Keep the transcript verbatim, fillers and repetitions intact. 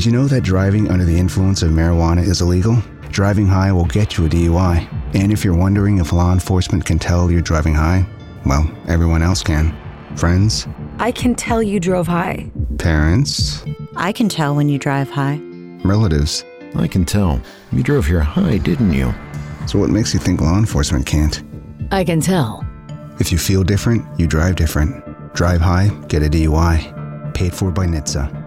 Did you know that driving under the influence of marijuana is illegal? Driving high will get you a D U I. And if you're wondering if law enforcement can tell you're driving high, well, everyone else can. Friends? I can tell you drove high. Parents? I can tell when you drive high. Relatives? I can tell. You drove here high, didn't you? So what makes you think law enforcement can't? I can tell. If you feel different, you drive different. Drive high, get a D U I. Paid for by N H T S A.